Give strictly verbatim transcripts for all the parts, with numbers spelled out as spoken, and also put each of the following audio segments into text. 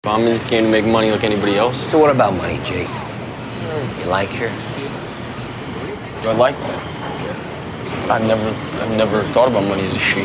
I'm in this game to make money like anybody else. So what about money, Jake? You like her? Do I like her? I've never, I've never thought about money as a she.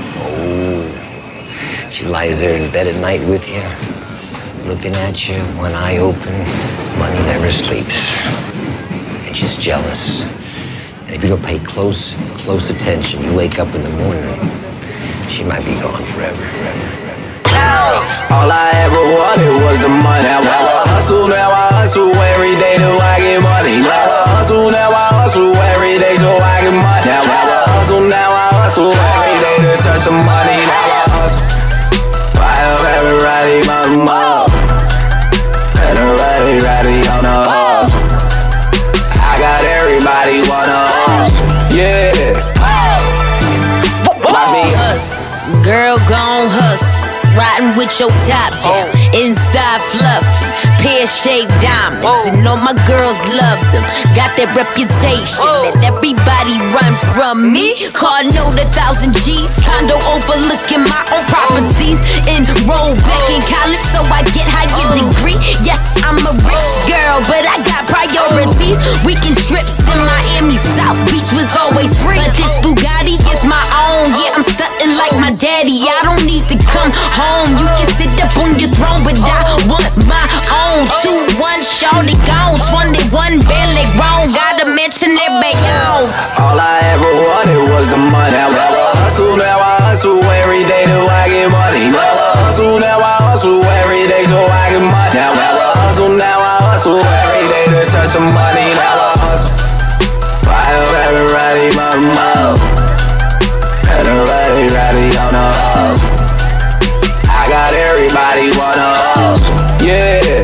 Oh, she lies there in bed at night with you, looking at you, one eye open. Money never sleeps, and she's jealous. And if you don't pay close, close attention, you wake up in the morning, she might be gone forever, forever, forever. All I ever wanted was the money. Now I hustle, now I hustle every day till I get money. Now I hustle, now I hustle every day till I get money. Now I hustle, now I hustle every day to touch some money. Now I hustle. I have everybody my mom. Everybody ready on the hustle. I got everybody wanna hustle. Yeah. Watch me hustle. Girl gon' hustle. Riding with your top down, oh. Inside fluffy, pear-shaped diamonds, oh. And all my girls love them. Got that reputation, oh. And everybody run from me. Car note a thousand G's, condo overlooking my own properties. Enrolled back in college, so I get higher degree. Yes, I'm a rich girl, but I got priorities. Weekend trips in Miami, South Beach was always free. But this Bugatti is my own, yeah, I'm stunting like my daddy. I don't need to come home. You can sit up on your throne, but I want my own. Two, one, shorty gone. twenty-one, barely grown. Gotta mention it, bayo. All I ever wanted was the money. Now I hustle, now I hustle every day till I get money. Now I hustle, now I hustle every day till I get money. Now I hustle, now I hustle every day to touch some money. Now I hustle. I have everybody my mouth. Everybody ready on the hustle. I got everybody wanna hustle, yeah.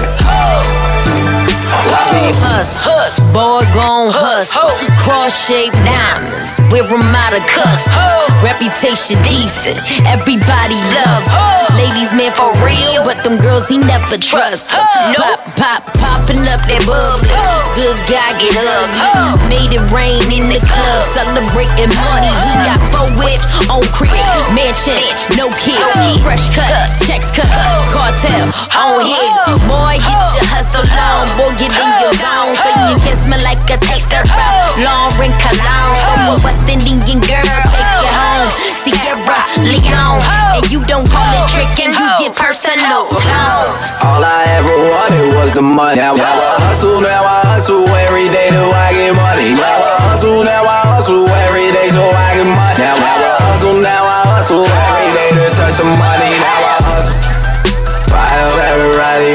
Watch me hustle. Boy gon' hustle. Cross-shaped diamonds, wear them out of custom. Reputation decent, everybody love him. Ladies man for real, but them girls he never trust them. Pop, pop, popping up that bubbly. Good guy get ugly. Made it rain in the club, celebrating money. He got four whips on crib, mansion, no kids, fresh cut, checks cut, cartel on his. Boy, get your hustle on, boy, get in your zone, so you can smell like a taster of Lauren Cologne. So a West Indian girl, take you home, Sierra Leone, and you don't call it trick and you get personal. All I ever wanted was the money. Now I hustle, now I hustle every day till I get money. Now I hustle, now I hustle every day till I get money. Now I hustle, now I hustle every day to touch some money. Now I hustle. I have everybody